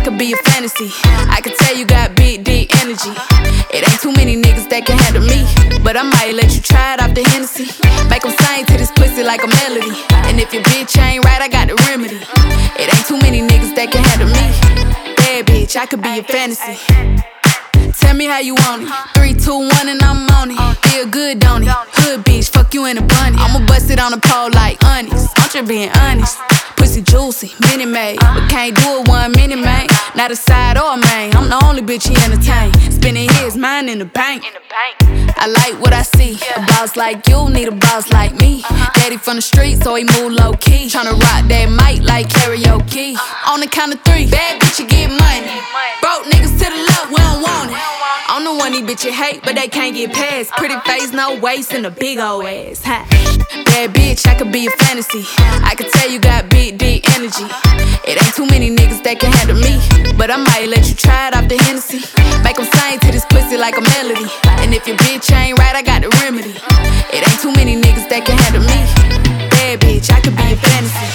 could be a fantasy. I could tell you got big, deep energy. It ain't too many niggas that can handle me, but I might let you try it off the Hennessy. Make them sing to this pussy like a melody. And if your bitch ain't right, I got the remedy. It ain't too many niggas that can handle me. Bad bitch, I could be a fantasy. Tell me how you want it. 3, 2, 1 and I'm on it. Feel good, don't it? Hood bitch, fuck you in a bunny. I'ma bust it on the pole like honest. I'm just being honest. Pussy juicy, mini made, but can't do it 1 minute, man. Not a side or a main. I'm the only bitch he entertain. Spending his mind in the bank. I like what I see. A boss like you need a boss like me. Daddy from the street, so he move low key. Tryna rock that mic like karaoke. On the count of 3, bad bitch, you get money. Broke niggas to the left, we don't want it. I'm the one these bitches hate, but they can't get past. Pretty face, no waist, and a big ol' ass. Bad bitch, I could be a fantasy. I could tell you got big, deep energy. It ain't too many niggas that can handle me, but I might let you try it off the Hennessy. Make them sing to this pussy like a melody. And if your bitch ain't right, I got the remedy. It ain't too many niggas that can handle me. Bad bitch, I could be a fantasy.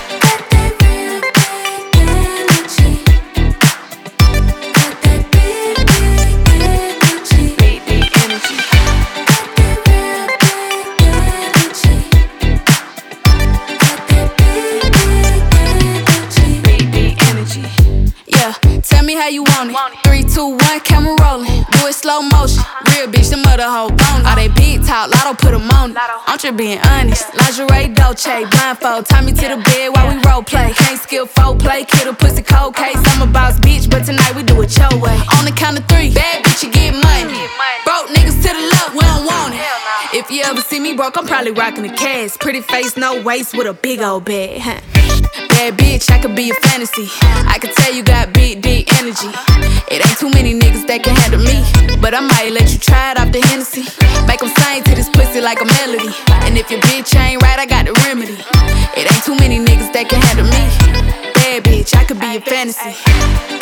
Tell me how you want it. 3, 2, 1, camera rolling. Do it slow motion. Real bitch, the mother hoe bone. All they big talk, lotto put them on it. I'm just being honest. Lingerie, Dolce, blindfold. Tie me to the bed while we role play. Can't skill folk play, kid a pussy cold case. I'm a boss bitch, but tonight we do it your way. On the count of 3, bad bitch, you get money. Broke niggas to the left, we don't want it. If you ever see me broke, I'm probably rocking a cast. Pretty face, no waist, with a big old bag. Bad bitch, I could be a fantasy. I could tell you got big, deep energy. It ain't too many niggas that can handle me, but I might let you try it off the Hennessy. Make them sing to this pussy like a melody. And if your bitch ain't right, I got the remedy. It ain't too many niggas that can handle me. Bad bitch, I could be a fantasy.